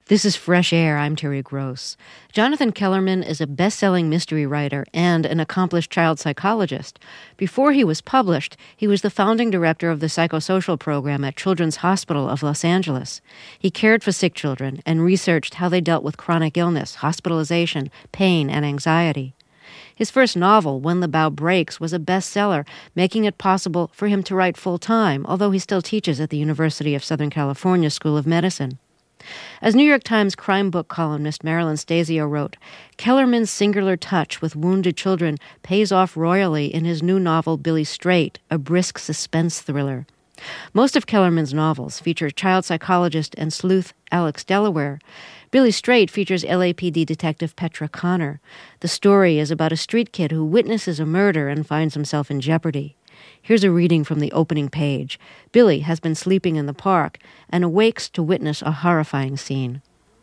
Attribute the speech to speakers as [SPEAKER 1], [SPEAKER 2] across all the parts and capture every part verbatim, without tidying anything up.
[SPEAKER 1] This is Fresh Air. I'm Terry Gross. Jonathan Kellerman is a best-selling mystery writer and an accomplished child psychologist. Before he was published, he was the founding director of the psychosocial program at Children's Hospital of Los Angeles. He cared for sick children and researched how they dealt with chronic illness, hospitalization, pain, and anxiety. His first novel, When the Bough Breaks, was a bestseller, making it possible for him to write full-time, although he still teaches at the University of Southern California School of Medicine. As New York Times crime book columnist Marilyn Stasio wrote, Kellerman's singular touch with wounded children pays off royally in his new novel Billy Straight, a brisk suspense thriller. Most of Kellerman's novels feature child psychologist and sleuth Alex Delaware. Billy Straight features L A P D detective Petra Connor. The story is about a street kid who witnesses a murder and finds himself in jeopardy. Here's a reading from the opening page. Billy has been sleeping in the park and awakes to witness a horrifying scene.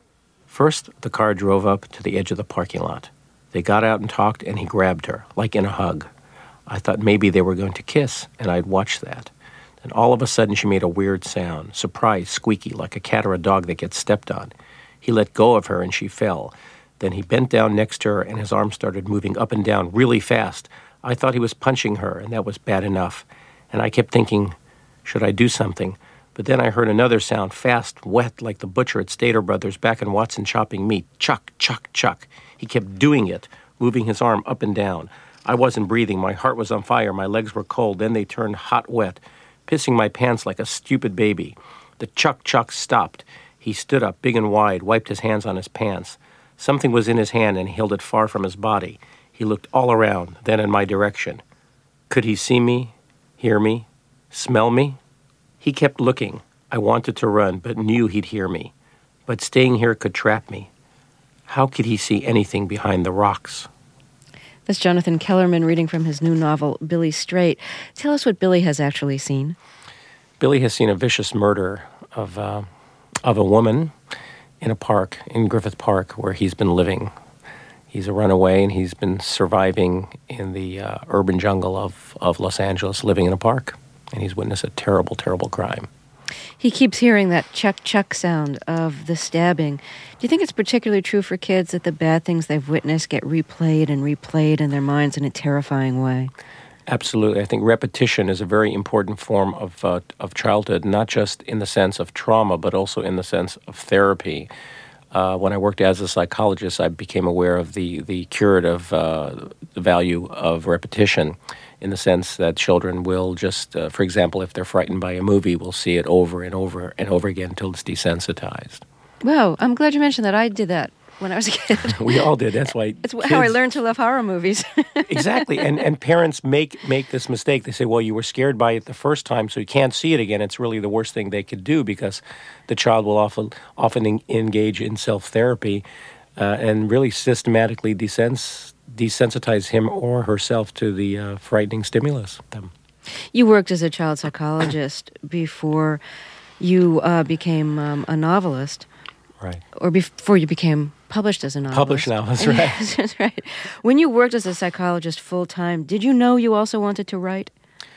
[SPEAKER 2] First, the car drove up to the edge of the parking lot. They got out and talked, and he grabbed her, like in a hug. I thought maybe they were going to kiss, and I'd watch that. Then all of a sudden she made a weird sound, surprised, squeaky, like a cat or a dog that gets stepped on. He let go of her, and she fell. Then he bent down next to her, and his arm started moving up and down really fast. I thought he was punching her, and that was bad enough. And I kept thinking, should I do something? But then I heard another sound, fast, wet, like the butcher at Stater Brothers back in Watson chopping meat. Chuck, chuck, chuck. He kept doing it, moving his arm up and down. I wasn't breathing. My heart was on fire. My legs were cold. Then they turned hot wet, pissing my pants like a stupid baby. The chuck, chuck stopped. He stood up, big and wide, wiped his hands on his pants. Something was in his hand, and he held it far from his body. He looked all around, then in my direction. Could he see me, hear me, smell me? He kept looking. I wanted to run, but knew he'd hear me. But staying here could trap me. How could he see anything behind the rocks?
[SPEAKER 1] That's Jonathan Kellerman reading from his new novel, Billy Straight. Tell us what Billy has actually seen.
[SPEAKER 2] Billy has seen a vicious murder of, uh, of a woman in a park, in Griffith Park, where he's been living. He's a runaway, and he's been surviving in the uh, urban jungle of, of Los Angeles, living in a park. And he's witnessed a terrible, terrible crime.
[SPEAKER 1] He keeps hearing that chuck-chuck sound of the stabbing. Do you think it's particularly true for kids that the bad things they've witnessed get replayed and replayed in their minds in a terrifying way?
[SPEAKER 2] Absolutely. I think repetition is a very important form of uh, of childhood, not just in the sense of trauma, but also in the sense of therapy. Uh, when I worked as a psychologist, I became aware of the, the curative uh, the value of repetition in the sense that children will just, uh, for example, if they're frightened by a movie, will see it over and over and over again until it's desensitized.
[SPEAKER 1] Wow, I'm glad you mentioned that. I did that when I was a kid.
[SPEAKER 2] We all did. That's why
[SPEAKER 1] It's
[SPEAKER 2] kids,
[SPEAKER 1] how I learned to love horror movies.
[SPEAKER 2] Exactly. And and parents make make this mistake. They say, well, you were scared by it the first time, so you can't see it again. It's really the worst thing they could do because the child will often often en- engage in self-therapy uh, and really systematically desens- desensitize him or herself to the uh, frightening stimulus. Them.
[SPEAKER 1] You worked as a child psychologist before you uh, became um, a novelist.
[SPEAKER 2] Right.
[SPEAKER 1] Or before you became published as a novelist.
[SPEAKER 2] Published novelist, right.
[SPEAKER 1] Yes, that's right. When you worked as a psychologist full-time, did you know you also wanted to write?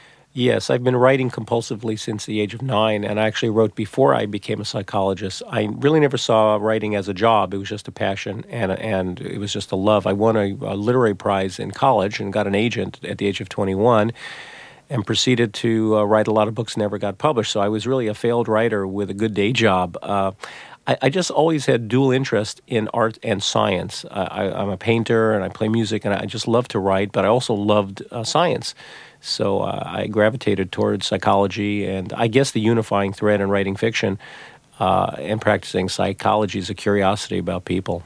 [SPEAKER 2] Yes, I've been writing compulsively since the age of nine, and I actually wrote before I became a psychologist. I really never saw writing as a job. It was just a passion, and and it was just a love. I won a, a literary prize in college and got an agent at the age of twenty-one and proceeded to uh, write a lot of books, never got published. So I was really a failed writer with a good day job. Uh, I, I just always had dual interest in art and science. Uh, I, I'm a painter, and I play music, and I just love to write, but I also loved uh, science. So uh, I gravitated towards psychology, and I guess the unifying thread in writing fiction uh, and practicing psychology is a curiosity about people.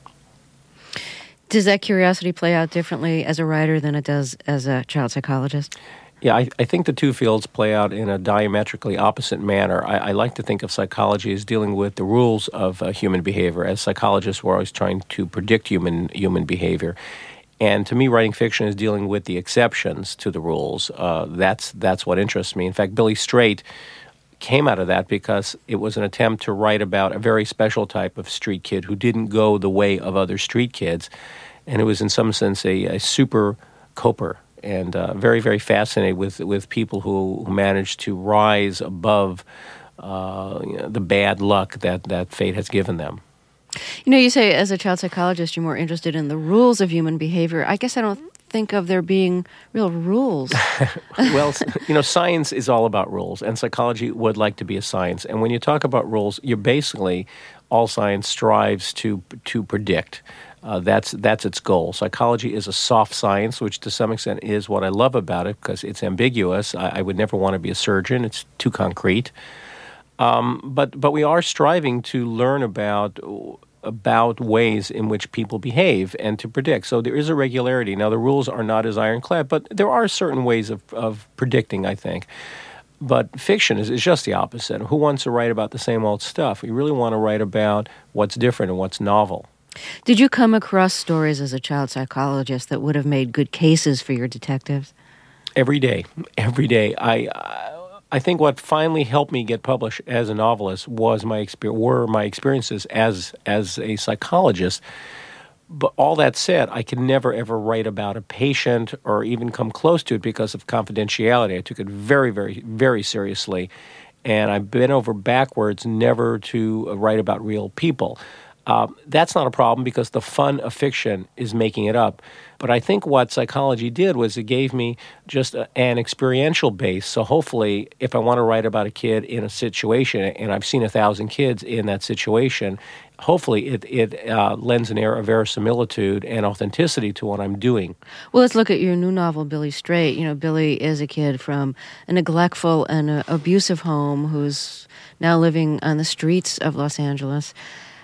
[SPEAKER 1] Does that curiosity play out differently as a writer than it does as a child psychologist?
[SPEAKER 2] Yeah, I, I think the two fields play out in a diametrically opposite manner. I, I like to think of psychology as dealing with the rules of uh, human behavior. As psychologists, we're always trying to predict human human behavior. And to me, writing fiction is dealing with the exceptions to the rules. Uh, that's that's what interests me. In fact, Billy Straight came out of that because it was an attempt to write about a very special type of street kid who didn't go the way of other street kids. And it was in some sense a, a super coper. And uh, very, very fascinated with, with people who, who manage to rise above uh, you know, the bad luck that, that fate has given them.
[SPEAKER 1] You know, you say as a child psychologist, you're more interested in the rules of human behavior. I guess I don't think of there being real rules.
[SPEAKER 2] Well, you know, science is all about rules, and psychology would like to be a science. And when you talk about rules, you're basically, all science strives to to predict. Uh, that's that's its goal. Psychology is a soft science, which to some extent is what I love about it because it's ambiguous. I, I would never want to be a surgeon. It's too concrete. Um, but but we are striving to learn about about ways in which people behave and to predict. So there is a regularity. Now, the rules are not as ironclad, but there are certain ways of, of predicting, I think. But fiction is, is just the opposite. Who wants to write about the same old stuff? We really want to write about what's different and what's novel.
[SPEAKER 1] Did you come across stories as a child psychologist that would have made good cases for your detectives?
[SPEAKER 2] Every day. Every day. I... I I think what finally helped me get published as a novelist was my exper- were my experiences as as a psychologist. But all that said, I could never ever write about a patient or even come close to it because of confidentiality. I took it very, very, very seriously, and I bent over backwards never to write about real people. Um, that's not a problem because the fun of fiction is making it up. But I think what psychology did was it gave me just a, an experiential base. So hopefully, if I want to write about a kid in a situation, and I've seen a thousand kids in that situation, hopefully it, it uh, lends an air of verisimilitude and authenticity to what I'm doing.
[SPEAKER 1] Well, let's look at your new novel, Billy Straight. You know, Billy is a kid from a neglectful and a abusive home who's now living on the streets of Los Angeles.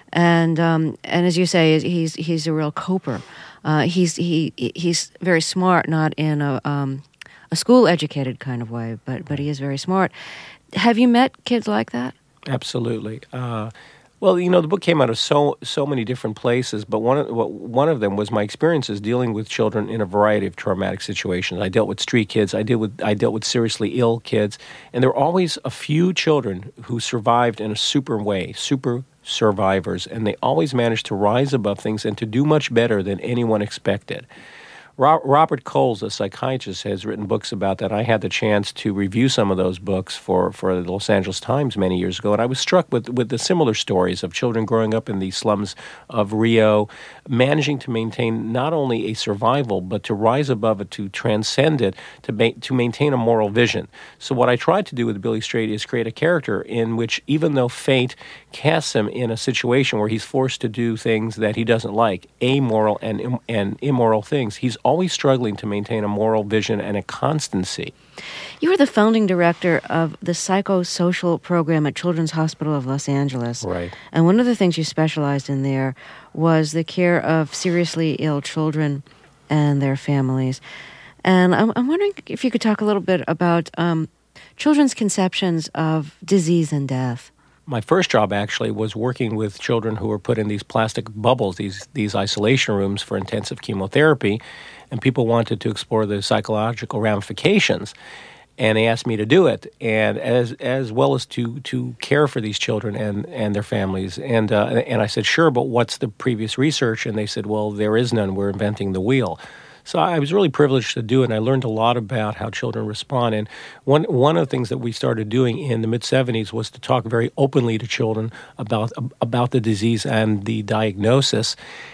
[SPEAKER 1] And um, and as you say, he's he's a real coper. Uh, he's he he's very smart, not in a um, a school educated kind of way, but but he is very smart. Have you met kids like that?
[SPEAKER 2] Absolutely. Uh, well, you know, the book came out of so so many different places, but one of one of them was my experiences dealing with children in a variety of traumatic situations. I dealt with street kids. I dealt with I dealt with seriously ill kids, and there were always a few children who survived in a super way, super. survivors, and they always managed to rise above things and to do much better than anyone expected. Ro- Robert Coles, a psychiatrist, has written books about that. I had the chance to review some of those books for, for the Los Angeles Times many years ago, and I was struck with, with the similar stories of children growing up in the slums of Rio, managing to maintain not only a survival, but to rise above it, to transcend it, to, ma- to maintain a moral vision. So what I tried to do with Billy Straight is create a character in which, even though fate casts him in a situation where he's forced to do things that he doesn't like, amoral and, im- and immoral things, he's always struggling to maintain a moral vision and a constancy.
[SPEAKER 1] You were the founding director of the psychosocial program at Children's Hospital of Los Angeles.
[SPEAKER 2] Right.
[SPEAKER 1] And one of the things you specialized in there was the care of seriously ill children and their families. And I'm, I'm wondering if you could talk a little bit about um, children's conceptions of disease and death.
[SPEAKER 2] My first job actually was working with children who were put in these plastic bubbles, these these isolation rooms for intensive chemotherapy, and people wanted to explore the psychological ramifications, and they asked me to do it, and as as well as to to care for these children and, and their families, and uh, and I said, sure, but what's the previous research? And they said, well, there is none. We're inventing the wheel. So I was really privileged to do it, and I learned a lot about how children respond. And one one of the things that we started doing in the mid-seventies was to talk very openly to children about about the disease and the diagnosis.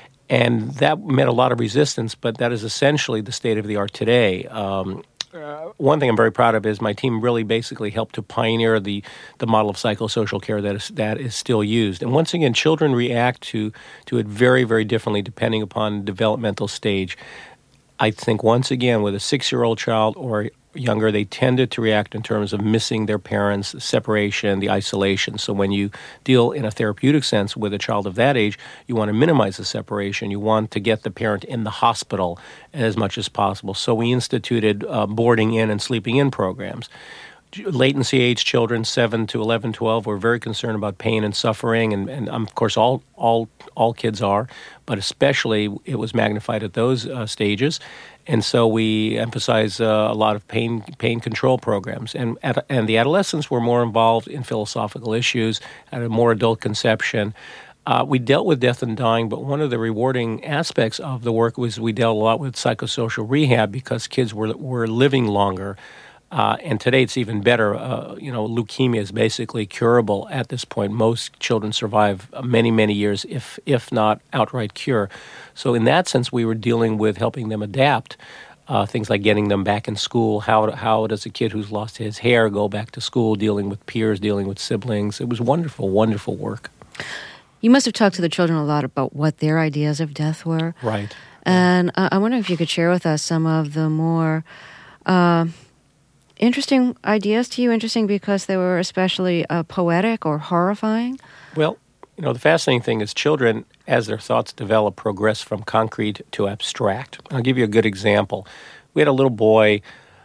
[SPEAKER 2] And that met a lot of resistance, but that is essentially the state of the art today. Um, uh, one thing I'm very proud of is my team really basically helped to pioneer the, the model of psychosocial care that is that is still used. And once again, children react to, to it very, very differently depending upon developmental stage. I think once again, with a six-year-old child or younger, they tended to react in terms of missing their parents, the separation, the isolation. So when you deal in a therapeutic sense with a child of that age, you want to minimize the separation. You want to get the parent in the hospital as much as possible. So we instituted uh, boarding in and sleeping in programs. Latency age children, seven to eleven, twelve, were very concerned about pain and suffering, and, and um, of course all all all kids are, but especially it was magnified at those uh, stages, and so we emphasize uh, a lot of pain pain control programs, and at, and the adolescents were more involved in philosophical issues, had a more adult conception. Uh, we dealt with death and dying, but one of the rewarding aspects of the work was we dealt a lot with psychosocial rehab because kids were were living longer. Uh, and today it's even better. Uh, you know, leukemia is basically curable at this point. Most children survive many, many years, if if not outright cure. So in that sense, we were dealing with helping them adapt. Uh, things like getting them back in school. How how does a kid who's lost his hair go back to school? Dealing with peers, dealing with siblings. It was wonderful, wonderful work.
[SPEAKER 1] You must have talked to the children a lot about what their ideas of death were.
[SPEAKER 2] Right.
[SPEAKER 1] And uh, I wonder if you could share with us some of the more uh, interesting ideas to you. Interesting because they were especially uh, poetic or horrifying.
[SPEAKER 2] Well, you know, the fascinating thing is children, as their thoughts develop, progress from concrete to abstract. I'll give you a good example. We had a little boy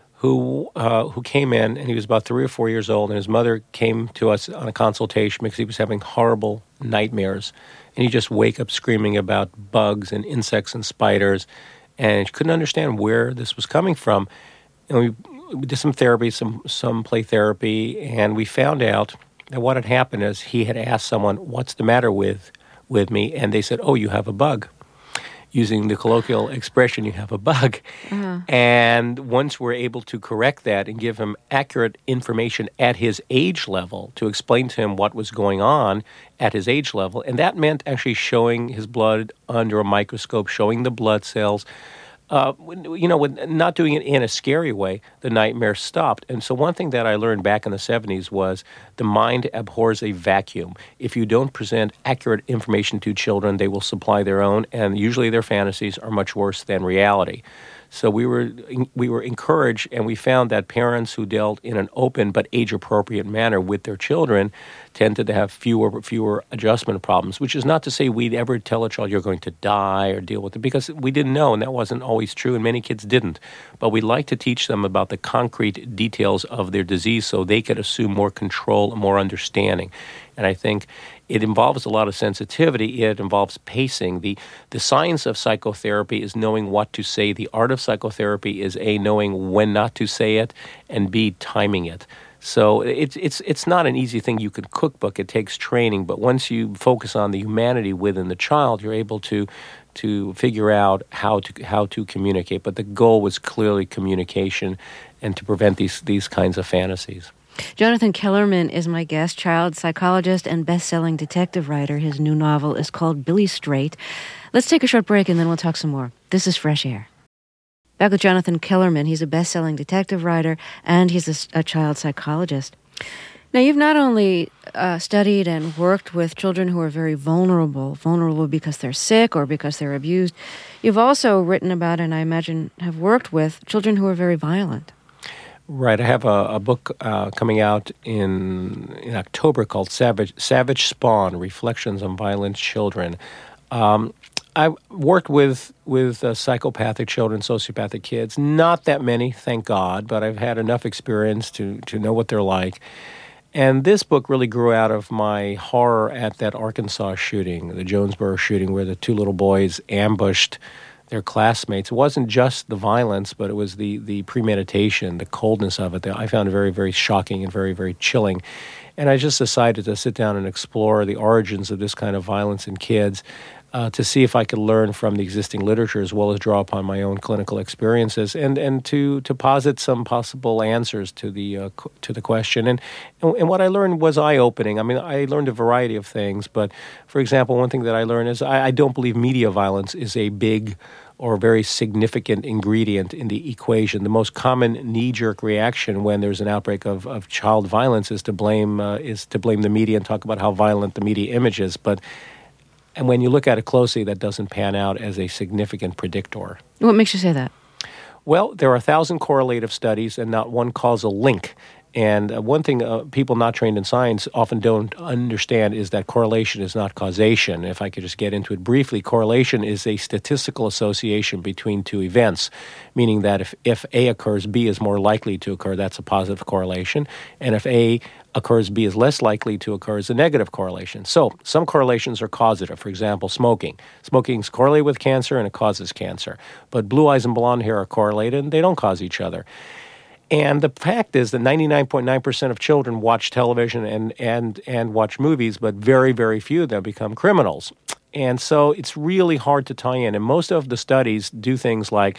[SPEAKER 2] who uh, who came in, and he was about three or four years old, and his mother came to us on a consultation because he was having horrible nightmares. And he'd just wake up screaming about bugs and insects and spiders, and he couldn't understand where this was coming from. And we, we did some therapy, some, some play therapy, and we found out and what had happened is he had asked someone, what's the matter with with me? And they said, oh, you have a bug. Using the colloquial expression, you have a bug. Uh-huh. And once we're able to correct that and give him accurate information at his age level to explain to him what was going on at his age level, and that meant actually showing his blood under a microscope, showing the blood cells, Uh, you know, with not doing it in a scary way, the nightmare stopped. And so one thing that I learned back in the seventies was the mind abhors a vacuum. If you don't present accurate information to children, they will supply their own, and usually their fantasies are much worse than reality. So we were we were encouraged, and we found that parents who dealt in an open but age-appropriate manner with their children tended to have fewer fewer adjustment problems, which is not to say we'd ever tell a child you're going to die or deal with it, because we didn't know, and that wasn't always true, and many kids didn't. But we like to teach them about the concrete details of their disease so they could assume more control and more understanding. And I think it involves a lot of sensitivity. It involves pacing. The the science of psychotherapy is knowing what to say. The art of psychotherapy is A, knowing when not to say it, and B, timing it. So it's it's it's not an easy thing you could cookbook. It takes training. But once you focus on the humanity within the child, you're able to to figure out how to how to communicate. But the goal was clearly communication and to prevent these these kinds of fantasies.
[SPEAKER 1] Jonathan Kellerman is my guest, child psychologist and best-selling detective writer. His new novel is called Billy Straight. Let's take a short break and then we'll talk some more. This is Fresh Air. Back with Jonathan Kellerman. He's a best-selling detective writer and he's a, a child psychologist. Now, you've not only uh, studied and worked with children who are very vulnerable, vulnerable because they're sick or because they're abused. You've also written about, and I imagine have worked with, children who are very violent.
[SPEAKER 2] Right. I have a, a book uh, coming out in in October called Savage Savage Spawn: Reflections on Violent Children. Um, I worked with with uh, psychopathic children, sociopathic kids. Not that many, thank God, but I've had enough experience to to know what they're like. And this book really grew out of my horror at that Arkansas shooting, the Jonesboro shooting, where the two little boys ambushed their classmates. It wasn't just the violence, but it was the the premeditation, the coldness of it that I found very, very shocking and very, very chilling. And I just decided to sit down and explore the origins of this kind of violence in kids uh, to see if I could learn from the existing literature as well as draw upon my own clinical experiences and, and to to posit some possible answers to the uh, to the question. And, and and what I learned was eye-opening. I mean, I learned a variety of things, but for example, one thing that I learned is I, I don't believe media violence is a big or very significant ingredient in the equation. The most common knee-jerk reaction when there's an outbreak of, of child violence is to blame uh, is to blame the media and talk about how violent the media image is. But and when you look at it closely, that doesn't pan out as a significant predictor.
[SPEAKER 1] What makes you say that?
[SPEAKER 2] Well, there are a thousand correlative studies and not one causal link. And uh, one thing uh, people not trained in science often don't understand is that correlation is not causation. If I could just get into it briefly, correlation is a statistical association between two events, meaning that if, if A occurs, B is more likely to occur. That's a positive correlation. And if A occurs, B is less likely to occur is a negative correlation. So some correlations are causative. For example, smoking. Smoking is correlated with cancer and it causes cancer. But blue eyes and blonde hair are correlated and they don't cause each other. And the fact is that ninety-nine point nine percent of children watch television and, and, and watch movies, but very, very few of them become criminals. And so it's really hard to tie in. And most of the studies do things like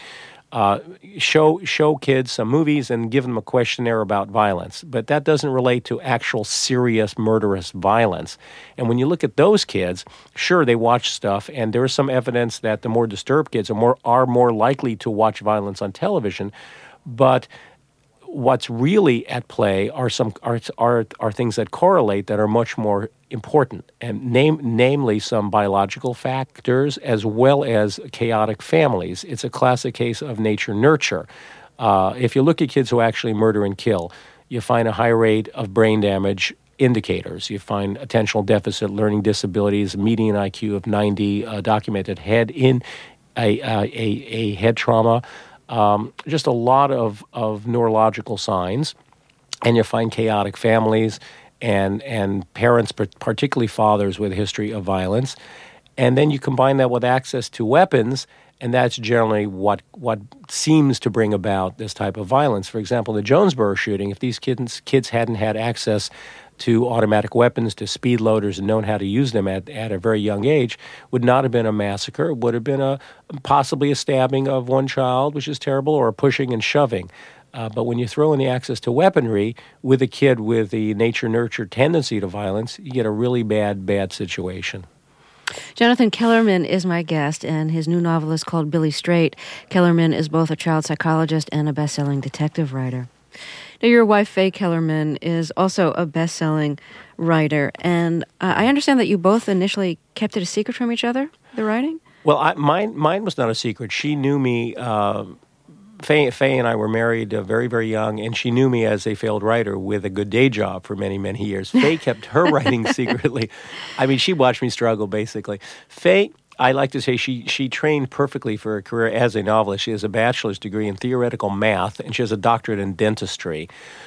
[SPEAKER 2] Uh, show show kids some movies and give them a questionnaire about violence, but that doesn't relate to actual serious murderous violence. And when you look at those kids, sure, they watch stuff, and there is some evidence that the more disturbed kids are more are more likely to watch violence on television, but what's really at play are some are, are are things that correlate that are much more important, and name namely some biological factors as well as chaotic families. It's a classic case of nature nurture. Uh, if you look at kids who actually murder and kill, you find a high rate of brain damage indicators. You find attentional deficit learning disabilities, median I Q of ninety, uh, documented head in a a, a, a head trauma. Um, just a lot of, of neurological signs, and you find chaotic families and and parents, particularly fathers, with a history of violence. And then you combine that with access to weapons, and that's generally what what seems to bring about this type of violence. For example, the Jonesboro shooting, if these kids kids hadn't had access to automatic weapons, to speed loaders, and known how to use them at, at a very young age, would not have been a massacre. It would have been a possibly a stabbing of one child, which is terrible, or a pushing and shoving. Uh, but when you throw in the access to weaponry with a kid with the nature-nurture tendency to violence, you get a really bad, bad situation.
[SPEAKER 1] Jonathan Kellerman is my guest, and his new novel is called Billy Straight. Kellerman is both a child psychologist and a best-selling detective writer. Now, your wife, Faye Kellerman, is also a best-selling writer, and uh, I understand that you both initially kept it a secret from each other, the writing?
[SPEAKER 2] Well, I, mine mine was not a secret. She knew me. Uh, Faye, Faye and I were married uh, very, very young, and she knew me as a failed writer with a good day job for many, many years. Faye kept her writing secretly. I mean, she watched me struggle, basically. Faye, I like to say she she trained perfectly for a career as a novelist. She has a bachelor's degree in theoretical math, and she has a doctorate in dentistry.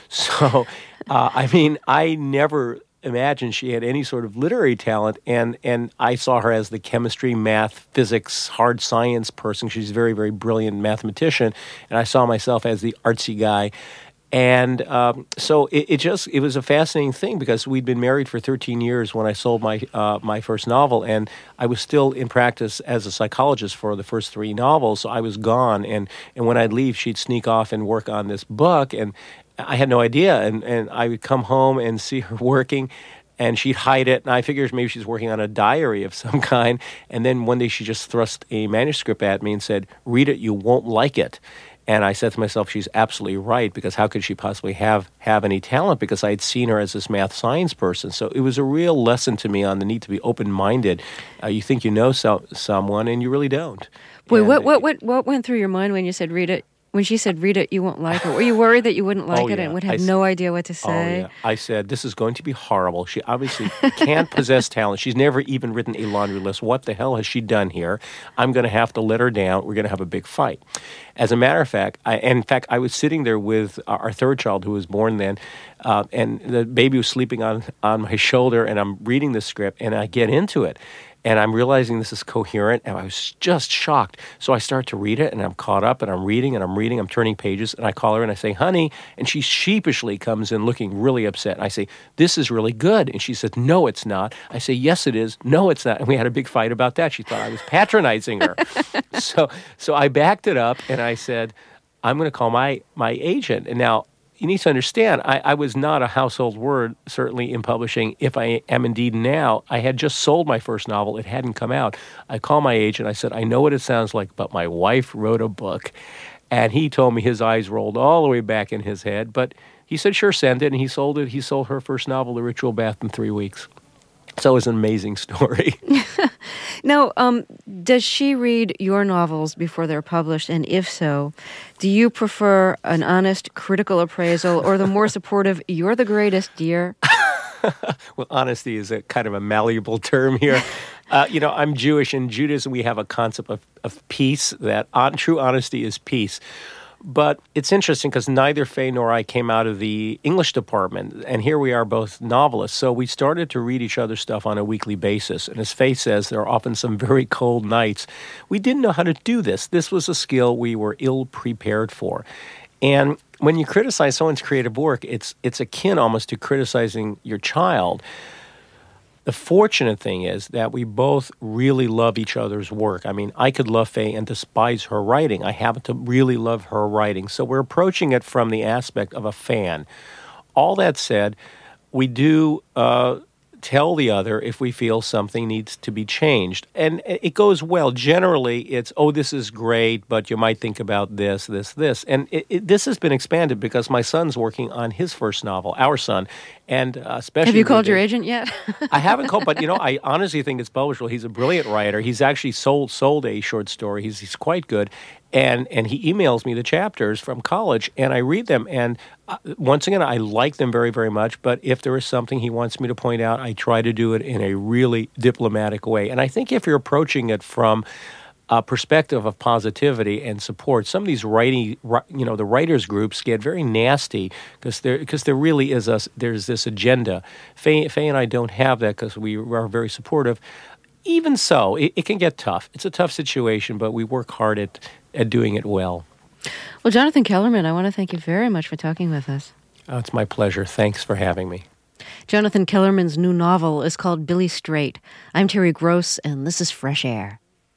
[SPEAKER 2] So, uh, I mean, I never imagined she had any sort of literary talent, and, and I saw her as the chemistry, math, physics, hard science person. She's a very, very brilliant mathematician, and I saw myself as the artsy guy. And um, so it, it just it was a fascinating thing, because we'd been married for thirteen years when I sold my uh, my first novel, and I was still in practice as a psychologist for the first three novels. So I was gone, and, and when I'd leave, she'd sneak off and work on this book, and I had no idea. And, and I would come home and see her working, and she'd hide it, and I figured maybe she's working on a diary of some kind. And then one day she just thrust a manuscript at me and said, "Read it, you won't like it." And I said to myself, she's absolutely right, because how could she possibly have, have any talent? Because I had seen her as this math science person. So it was a real lesson to me on the need to be open-minded. Uh, you think you know so, someone, and you really don't.
[SPEAKER 1] Wait,
[SPEAKER 2] and,
[SPEAKER 1] what, what what what went through your mind when you said read it? When she said read it, you won't like it? Were you worried that you wouldn't like
[SPEAKER 2] oh,
[SPEAKER 1] it
[SPEAKER 2] yeah.
[SPEAKER 1] and would have
[SPEAKER 2] I,
[SPEAKER 1] no idea what to say?
[SPEAKER 2] Oh, yeah. I said, this is going to be horrible. She obviously can't possess talent. She's never even written a laundry list. What the hell has she done here? I'm going to have to let her down. We're going to have a big fight. As a matter of fact, I, in fact, I was sitting there with our third child, who was born then, uh, and the baby was sleeping on, on my shoulder, and I'm reading the script, and I get into it. And I'm realizing this is coherent, and I was just shocked. So I start to read it, and I'm caught up, and I'm reading, and I'm reading, I'm turning pages, and I call her, and I say, "Honey," and she sheepishly comes in looking really upset. And I say, "This is really good." And she said, "No, it's not." I say, "Yes, it is." "No, it's not." And we had a big fight about that. She thought I was patronizing her. so so I backed it up, and I said, "I'm going to call my, my agent." And now, you need to understand, I, I was not a household word, certainly in publishing, if I am indeed now. I had just sold my first novel. It hadn't come out. I called my agent. I said, "I know what it sounds like, but my wife wrote a book." And he told me his eyes rolled all the way back in his head. But he said, "Sure, send it." And he sold it. He sold her first novel, The Ritual Bath, in three weeks. So it was an amazing story.
[SPEAKER 1] Now, um, does she read your novels before they're published? And if so, do you prefer an honest critical appraisal or the more supportive, "You're the greatest, dear"?
[SPEAKER 2] Well, honesty is a kind of a malleable term here. Uh, you know, I'm Jewish. In Judaism, we have a concept of, of peace, that on, true honesty is peace. But it's interesting because neither Faye nor I came out of the English department, and here we are both novelists. So we started to read each other's stuff on a weekly basis. And as Faye says, there are often some very cold nights. We didn't know how to do this. This was a skill we were ill-prepared for. And when you criticize someone's creative work, it's it's akin almost to criticizing your child. The fortunate thing is that we both really love each other's work. I mean, I could love Faye and despise her writing. I happen to really love her writing. So we're approaching it from the aspect of a fan. All that said, we do uh, tell the other if we feel something needs to be changed. And it goes well. Generally, it's, oh, this is great, but you might think about this, this, this. And it, it, this has been expanded because my son's working on his first novel, our son, and uh, especially...
[SPEAKER 1] Have you called your agent yet?
[SPEAKER 2] I haven't called, but, you know, I honestly think it's publishable. He's a brilliant writer. He's actually sold sold a short story. He's, he's quite good. And and he emails me the chapters from college, and I read them. And uh, once again, I like them very, very much. But if there is something he wants me to point out, I try to do it in a really diplomatic way. And I think if you're approaching it from a perspective of positivity and support, some of these writing, you know, the writers groups get very nasty because there because there really is a there's this agenda. Faye, Faye and I don't have that because we are very supportive. Even so, it, it can get tough. It's a tough situation, but we work hard at, at doing it well.
[SPEAKER 1] Well, Jonathan Kellerman, I want to thank you very much for talking with us.
[SPEAKER 2] Oh, it's my pleasure. Thanks for having me.
[SPEAKER 1] Jonathan Kellerman's new novel is called Billy Straight. I'm Terry Gross, and this is Fresh Air.